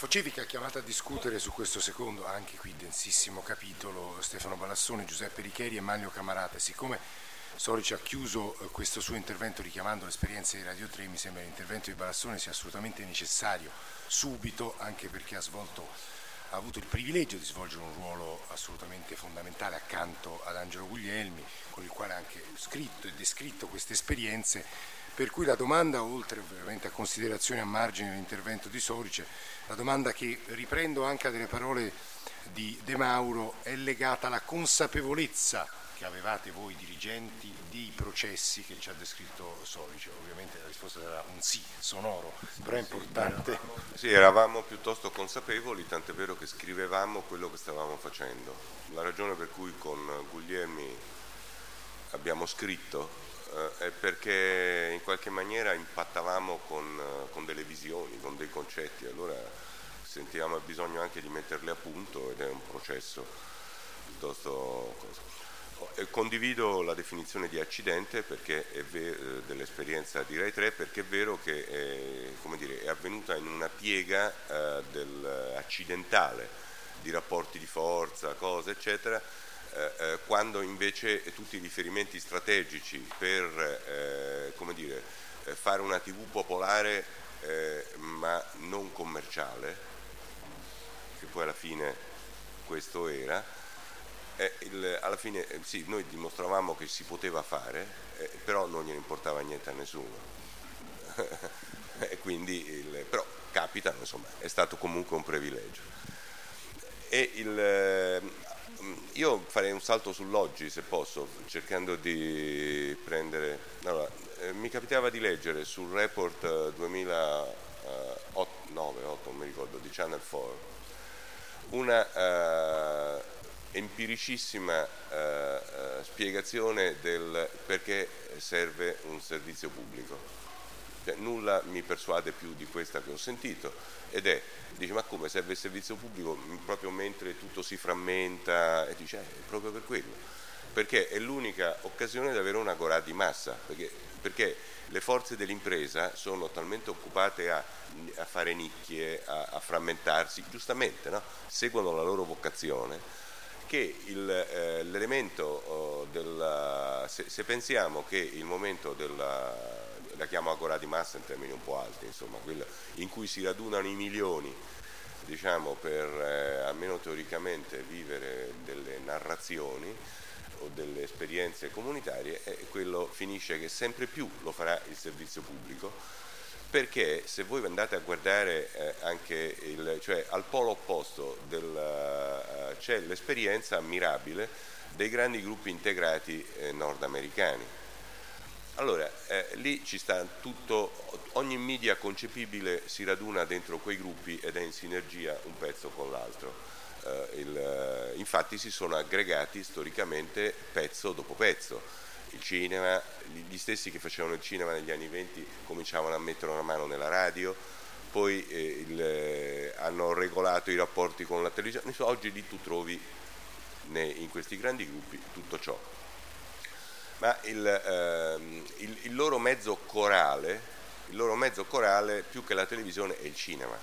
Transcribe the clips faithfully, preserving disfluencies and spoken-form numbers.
Focivica chiamata a discutere su questo secondo, anche qui densissimo capitolo, Stefano Balassoni, Giuseppe Richeri e Manlio Camarata. Siccome Sorici ha chiuso questo suo intervento richiamando l'esperienza di Radio tre, mi sembra che l'intervento di Balassoni sia assolutamente necessario subito, anche perché ha svolto, ha avuto il privilegio di svolgere un ruolo assolutamente fondamentale accanto ad Angelo Guglielmi, con il quale ha anche scritto e descritto queste esperienze. Per cui la domanda, oltre ovviamente a considerazioni a margine dell'intervento di Sorice, la domanda che riprendo anche dalle parole di De Mauro è legata alla consapevolezza che avevate voi dirigenti dei processi che ci ha descritto Sorice. Ovviamente la risposta sarà un sì sonoro, però è importante. Sì, eravamo piuttosto consapevoli, tant'è vero che scrivevamo quello che stavamo facendo. La ragione per cui con Guglielmi abbiamo scritto è perché in qualche maniera impattavamo con, con delle visioni, con dei concetti, allora sentivamo il bisogno anche di metterli a punto ed è un processo piuttosto... Condivido la definizione di accidente perché è ver- dell'esperienza di Rai tre, perché è vero che è, come dire, è avvenuta in una piega eh, del accidentale di rapporti di forza, cose eccetera, Eh, quando invece tutti i riferimenti strategici per eh, come dire, eh, fare una tivù popolare eh, ma non commerciale, che poi alla fine questo era, eh, il, alla fine eh, sì, noi dimostravamo che si poteva fare, eh, però non gliene importava niente a nessuno. E quindi il, però capitano, insomma, è stato comunque un privilegio. E il, io farei un salto sull'oggi, se posso, cercando di prendere... Allora, eh, mi capitava di leggere sul report duemilanove otto, non mi ricordo, di Channel quattro, una eh, empiricissima eh, spiegazione del perché serve un servizio pubblico. Cioè, nulla mi persuade più di questa che ho sentito, ed è, dice, ma come serve il servizio pubblico proprio mentre tutto si frammenta? E dice, eh, proprio per quello, perché è l'unica occasione di avere un'agorà di massa, perché, perché le forze dell'impresa sono talmente occupate a, a fare nicchie, a, a frammentarsi, giustamente, no? Seguono la loro vocazione, che il, eh, l'elemento oh, del, se, se pensiamo che il momento della, la chiamo agorà di massa in termini un po' alti, insomma, quello in cui si radunano i milioni, diciamo, per eh, almeno teoricamente vivere delle narrazioni o delle esperienze comunitarie, e quello finisce che sempre più lo farà il servizio pubblico, perché se voi andate a guardare eh, anche il, cioè al polo opposto del, uh, c'è l'esperienza ammirabile dei grandi gruppi integrati eh, nordamericani. Allora, eh, lì ci sta tutto, ogni media concepibile si raduna dentro quei gruppi ed è in sinergia un pezzo con l'altro. Eh, il, eh, infatti si sono aggregati storicamente pezzo dopo pezzo. Il cinema, gli stessi che facevano il cinema negli anni venti cominciavano a mettere una mano nella radio, poi eh, il, eh, hanno regolato i rapporti con la televisione. Oggi lì tu trovi nei, in questi grandi gruppi tutto ciò. Ma il, ehm, il, il loro mezzo corale, il loro mezzo corale più che la televisione è il cinema.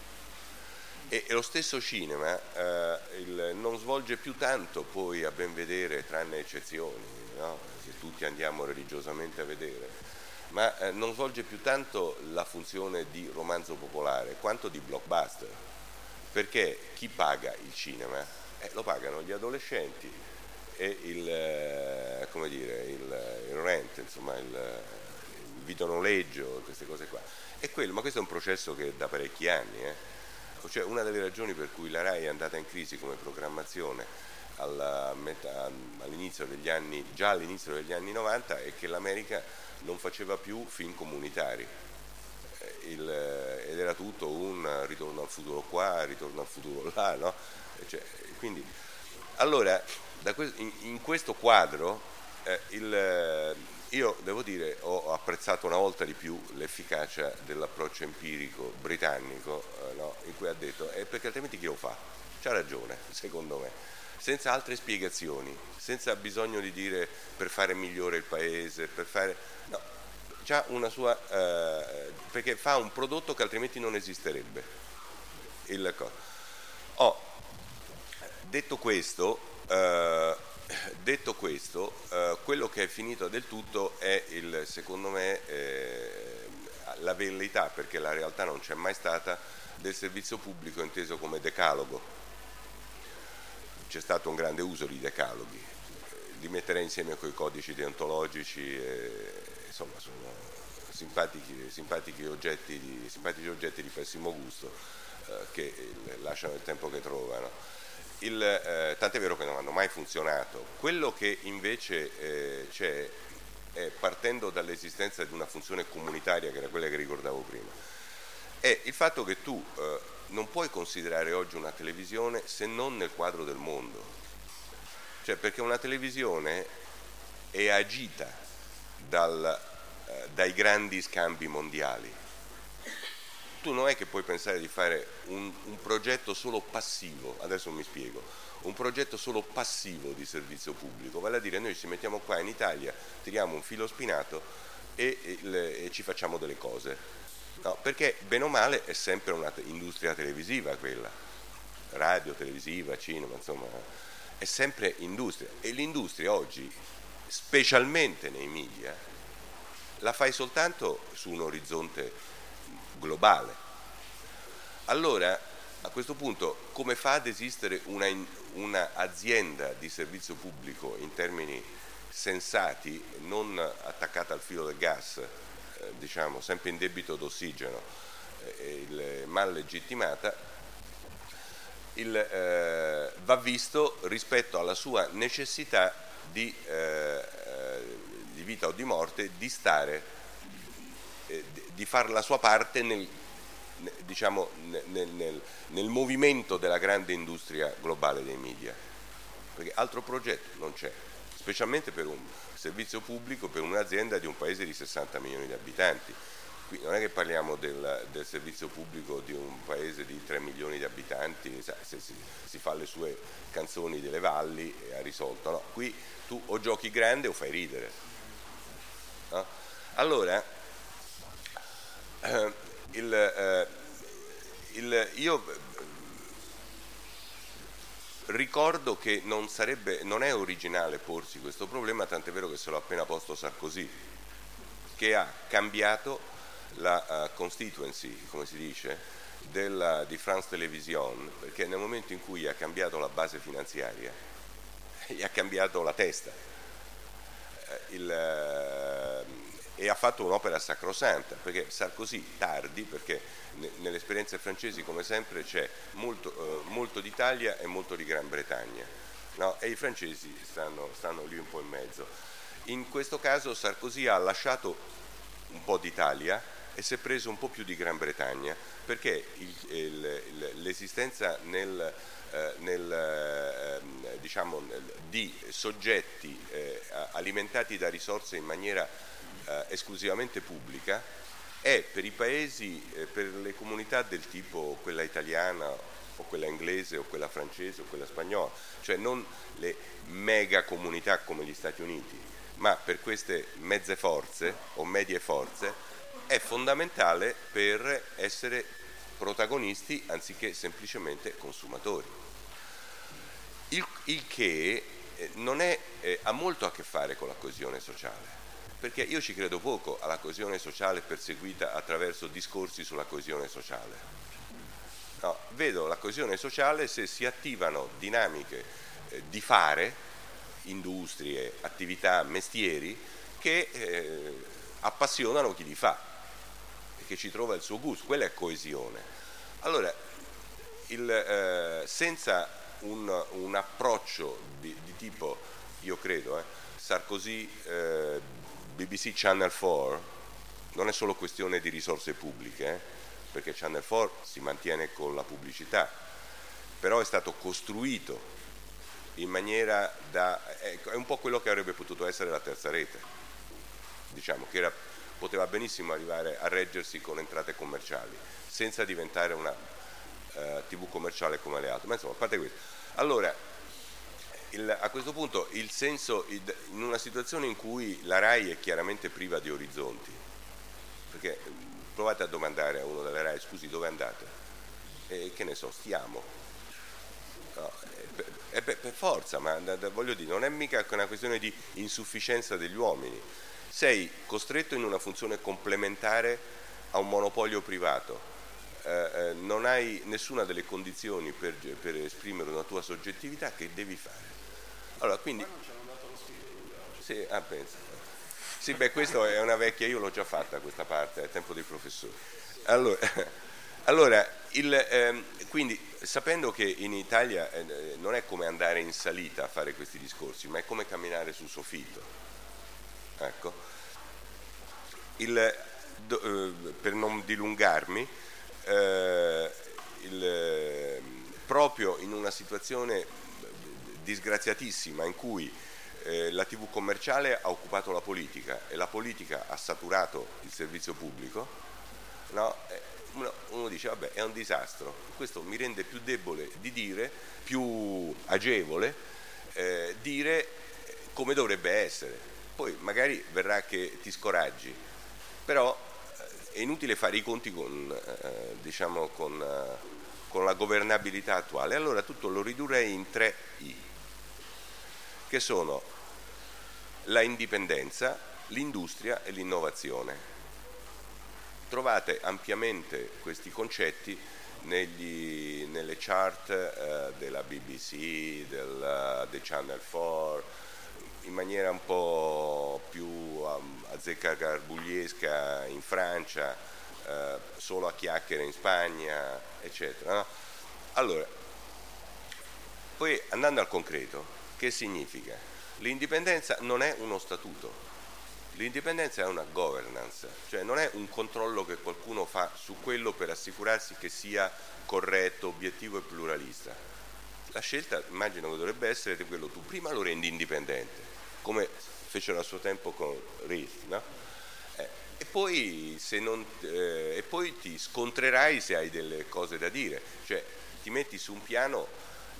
E, e lo stesso cinema eh, il, non svolge più tanto, poi a ben vedere, tranne eccezioni, no? Che tutti andiamo religiosamente a vedere, ma eh, non svolge più tanto la funzione di romanzo popolare quanto di blockbuster, perché chi paga il cinema? Eh, lo pagano gli adolescenti e il, eh, come dire, il, il rent, insomma il, il videonoleggio, queste cose qua. E quello, ma questo è un processo che è da parecchi anni, eh. Cioè, una delle ragioni per cui la Rai è andata in crisi come programmazione alla metà, all'inizio degli anni, già all'inizio degli anni novanta, è che l'America non faceva più film comunitari. Il, ed era tutto un ritorno al futuro qua, ritorno al futuro là, no? Cioè, quindi, allora, da que- in, in questo quadro eh, il, io devo dire ho apprezzato una volta di più l'efficacia dell'approccio empirico britannico, eh, no? In cui ha detto eh, perché altrimenti chi lo fa? C'ha ragione, secondo me, senza altre spiegazioni, senza bisogno di dire per fare migliore il paese, per fare no, c'ha una sua eh, perché fa un prodotto che altrimenti non esisterebbe. il, oh, detto questo, eh, detto questo eh, quello che è finito del tutto è, il, secondo me, eh, la velleità, perché la realtà non c'è mai stata, del servizio pubblico inteso come decalogo. C'è stato un grande uso di decaloghi, li metterei insieme con i codici deontologici, e, insomma sono simpatici, simpatici, oggetti di, simpatici oggetti di pessimo gusto eh, che il, lasciano il tempo che trovano. Il, eh, tant'è vero che non hanno mai funzionato. Quello che invece eh, c'è, è, partendo dall'esistenza di una funzione comunitaria, che era quella che ricordavo prima, è il fatto che tu eh, non puoi considerare oggi una televisione se non nel quadro del mondo. Cioè, perché una televisione è agita dal, eh, dai grandi scambi mondiali. Tu non è che puoi pensare di fare un, un progetto solo passivo, adesso mi spiego, un progetto solo passivo di servizio pubblico, vale a dire noi ci mettiamo qua in Italia, tiriamo un filo spinato e, e, e ci facciamo delle cose. No, perché bene o male è sempre una te- industria televisiva quella, radio, televisiva, cinema, insomma, è sempre industria, e l'industria oggi, specialmente nei media, la fai soltanto su un orizzonte globale. Allora, a questo punto, come fa ad esistere una, una azienda di servizio pubblico in termini sensati, non attaccata al filo del gas, eh, diciamo, sempre in debito d'ossigeno, eh, il, mal legittimata, il, eh, va visto rispetto alla sua necessità di, eh, di vita o di morte, di stare, eh, di fare la sua parte nel, diciamo, nel, nel, nel movimento della grande industria globale dei media, perché altro progetto non c'è, specialmente per un servizio pubblico, per un'azienda di un paese di sessanta milioni di abitanti. Qui non è che parliamo del, del servizio pubblico di un paese di tre milioni di abitanti, se si, si fa le sue canzoni delle valli e ha risolto, no? Qui tu o giochi grande o fai ridere, no? Allora, eh, il, eh, il, io ricordo che non, sarebbe, non è originale porsi questo problema, tant'è vero che se l'ho appena posto Sarkozy, che ha cambiato la uh, constituency, come si dice, della, di France Télévisions, perché nel momento in cui ha cambiato la base finanziaria, gli ha cambiato la testa eh, il, eh, e ha fatto un'opera sacrosanta, perché Sarkozy tardi, perché ne, nelle esperienze francesi come sempre c'è molto, eh, molto d'Italia e molto di Gran Bretagna, no? E i francesi stanno, stanno lì un po' in mezzo. In questo caso Sarkozy ha lasciato un po' d'Italia e si è preso un po' più di Gran Bretagna, perché il, il, l'esistenza nel, eh, nel, eh, diciamo, di soggetti eh, alimentati da risorse in maniera eh, esclusivamente pubblica è per i paesi, eh, per le comunità del tipo quella italiana o quella inglese o quella francese o quella spagnola, cioè non le mega comunità come gli Stati Uniti, ma per queste mezze forze o medie forze è fondamentale per essere protagonisti anziché semplicemente consumatori. Il, il che non è, eh, ha molto a che fare con la coesione sociale, perché io ci credo poco alla coesione sociale perseguita attraverso discorsi sulla coesione sociale. No, vedo la coesione sociale se si attivano dinamiche eh, di fare, industrie, attività, mestieri che eh, appassionano chi li fa, che ci trova il suo gusto, quella è coesione. Allora, il, eh, senza un, un approccio di, di tipo, io credo, eh, Sarkozy, eh, B B C Channel quattro, non è solo questione di risorse pubbliche, eh, perché Channel quattro si mantiene con la pubblicità, però è stato costruito in maniera da, è, è un po' quello che avrebbe potuto essere la terza rete, diciamo, che era, poteva benissimo arrivare a reggersi con entrate commerciali senza diventare una uh, tivù commerciale come le altre, ma insomma, a parte questo. Allora, il, a questo punto il senso, il, in una situazione in cui la RAI è chiaramente priva di orizzonti, perché provate a domandare a uno della RAI, scusi, dove andate? e che ne so, stiamo. No, è per, per forza, ma da, da, voglio dire, non è mica una questione di insufficienza degli uomini. Sei costretto in una funzione complementare a un monopolio privato, eh, eh, non hai nessuna delle condizioni per, per esprimere una tua soggettività, che devi fare? Allora, quindi... Sì, ah, pensa. Sì, beh, questa è una vecchia, io l'ho già fatta questa parte, è tempo dei professori. Allora, allora il, ehm, quindi sapendo che in Italia eh, non è come andare in salita a fare questi discorsi, ma è come camminare sul soffitto. Ecco. Il, do, eh, per non dilungarmi, eh, il, eh, proprio in una situazione disgraziatissima in cui eh, la tivù commerciale ha occupato la politica e la politica ha saturato il servizio pubblico, no? uno, uno dice vabbè, è un disastro, questo mi rende più debole di dire, più agevole eh, dire come dovrebbe essere, poi magari verrà che ti scoraggi, però è inutile fare i conti con, eh, diciamo, con, eh, con la governabilità attuale. Allora tutto lo ridurrei in tre I, che sono la indipendenza, l'industria e l'innovazione. Trovate ampiamente questi concetti negli, nelle chart eh, della B B C, del, uh, del Channel quattro, in maniera un po' più um, azzeccagarbugliesca in Francia, eh, solo a chiacchiere in Spagna, eccetera. No? Allora, poi andando al concreto, che significa? L'indipendenza non è uno statuto, l'indipendenza è una governance, cioè non è un controllo che qualcuno fa su quello per assicurarsi che sia corretto, obiettivo e pluralista. La scelta, immagino che dovrebbe essere di quello, tu prima lo rendi indipendente, come fecero a suo tempo con Reith, no? eh, e, poi se non, eh, e poi ti scontrerai se hai delle cose da dire, cioè ti metti su un piano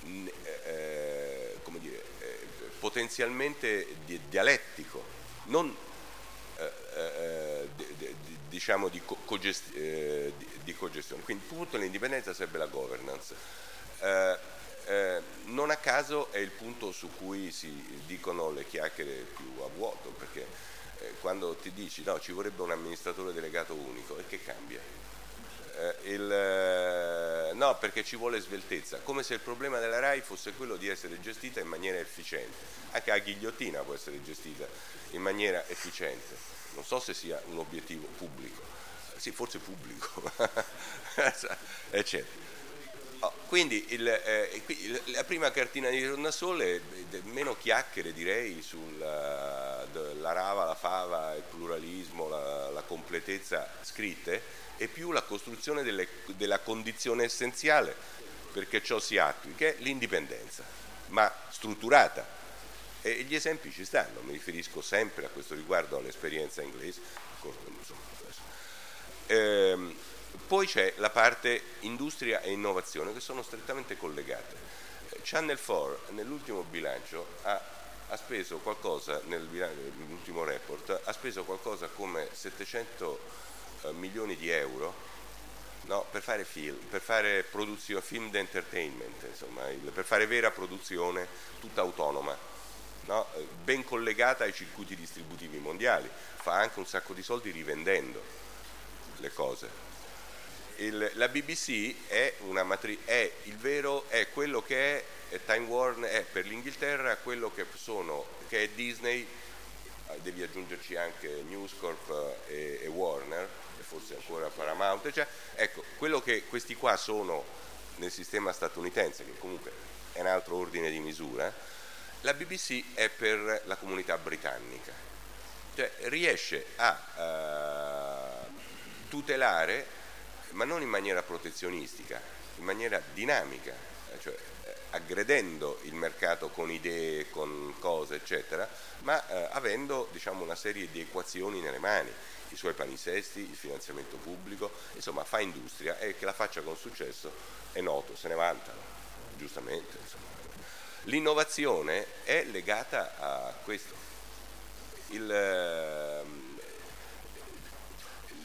eh, come dire, eh, potenzialmente di, dialettico, non eh, eh, di, di, diciamo di, cogest- eh, di, di cogestione. Quindi tutto l'indipendenza sarebbe la governance. Eh, Eh, non a caso è il punto su cui si dicono le chiacchiere più a vuoto, perché eh, quando ti dici no, ci vorrebbe un amministratore delegato unico, e che cambia? Eh, il, eh, no, perché ci vuole sveltezza, come se il problema della RAI fosse quello di essere gestita in maniera efficiente. Anche la ghigliottina può essere gestita in maniera efficiente, non so se sia un obiettivo pubblico, sì, forse pubblico, eccetera. Oh, quindi il, eh, la prima cartina di tornasole, meno chiacchiere direi sulla la rava, la fava, il pluralismo, la, la completezza scritte, e più la costruzione delle, della condizione essenziale perché ciò si attui, che è l'indipendenza, ma strutturata. E gli esempi ci stanno, mi riferisco sempre a questo riguardo all'esperienza inglese. Ehm, Poi c'è la parte industria e innovazione, che sono strettamente collegate. Channel quattro nell'ultimo bilancio ha, ha speso qualcosa, nel nell'ultimo report, ha speso qualcosa come settecento eh, milioni di euro, no, per fare film, per fare produzione, film d'entertainment, insomma, il, per fare vera produzione tutta autonoma, no, ben collegata ai circuiti distributivi mondiali, fa anche un sacco di soldi rivendendo le cose. Il, la B B C è, una matri- è il vero, è quello che è, è Time Warner, è per l'Inghilterra quello che sono, che è Disney, devi aggiungerci anche News Corp e, e Warner, e forse ancora Paramount, cioè, ecco, quello che questi qua sono nel sistema statunitense, che comunque è un altro ordine di misura, la B B C è per la comunità britannica, cioè riesce a uh, tutelare, ma non in maniera protezionistica, in maniera dinamica, cioè eh, aggredendo il mercato con idee, con cose, eccetera, ma eh, avendo, diciamo, una serie di equazioni nelle mani, i suoi palinsesti, il finanziamento pubblico, insomma fa industria, e che la faccia con successo è noto, se ne vantano, giustamente. Insomma. L'innovazione è legata a questo. Il,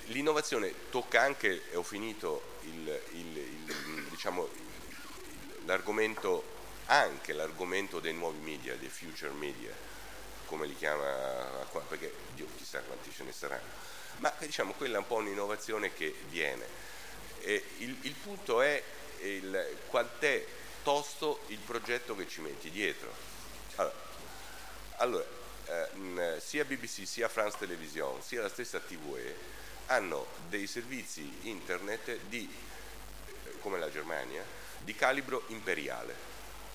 l'innovazione tocca anche, e ho finito, il, il, il, diciamo, l'argomento, anche l'argomento dei nuovi media, dei future media, come li chiama qua, perché Dio chissà quanti ce ne saranno, ma diciamo quella è un po' un'innovazione che viene. E il, il punto è il, quant'è tosto il progetto che ci metti dietro. Allora, allora eh, sia B B C, sia France Television, sia la stessa T V E hanno dei servizi internet di, come la Germania, di calibro imperiale.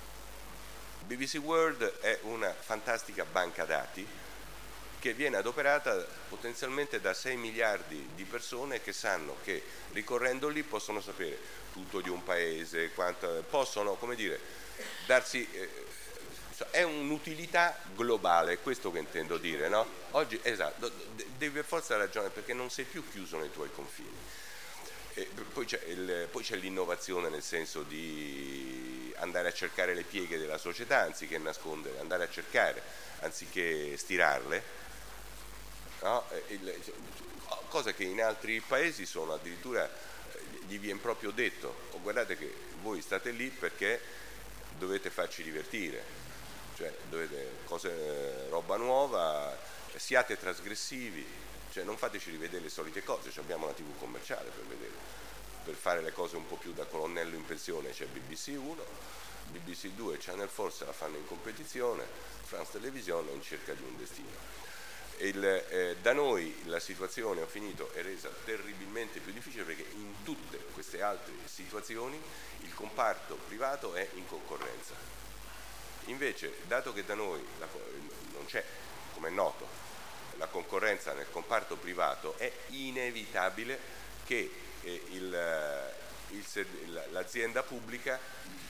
B B C World è una fantastica banca dati che viene adoperata potenzialmente da sei miliardi di persone che sanno che ricorrendo lì possono sapere tutto di un paese, quanto, possono, come dire, darsi, eh, è un'utilità globale, è questo che intendo dire, no? Oggi, esatto, devi per forza ragione perché non sei più chiuso nei tuoi confini. E poi c'è il, poi c'è l'innovazione nel senso di andare a cercare le pieghe della società anziché nascondere, andare a cercare anziché stirarle, no? Il, cosa che in altri paesi sono addirittura, gli viene proprio detto, oh, guardate che voi state lì perché dovete farci divertire, cioè dovete cose, roba nuova, siate trasgressivi, cioè non fateci rivedere le solite cose, cioè abbiamo una tivù commerciale per vedere, per fare le cose un po' più da colonnello in pensione c'è B B C uno, B B C due, Channel four se la fanno in competizione, France Television è in cerca di un destino. Il, eh, da noi la situazione, ho finito, è resa terribilmente più difficile perché in tutte queste altre situazioni il comparto privato è in concorrenza. Invece, dato che da noi la, non c'è, come è noto, la concorrenza nel comparto privato, è inevitabile che eh, il, il, l'azienda pubblica,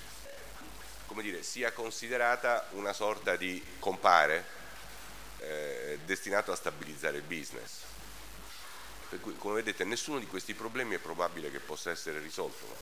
come dire, sia considerata una sorta di compare eh, destinato a stabilizzare il business. Per cui, come vedete, nessuno di questi problemi è probabile che possa essere risolto.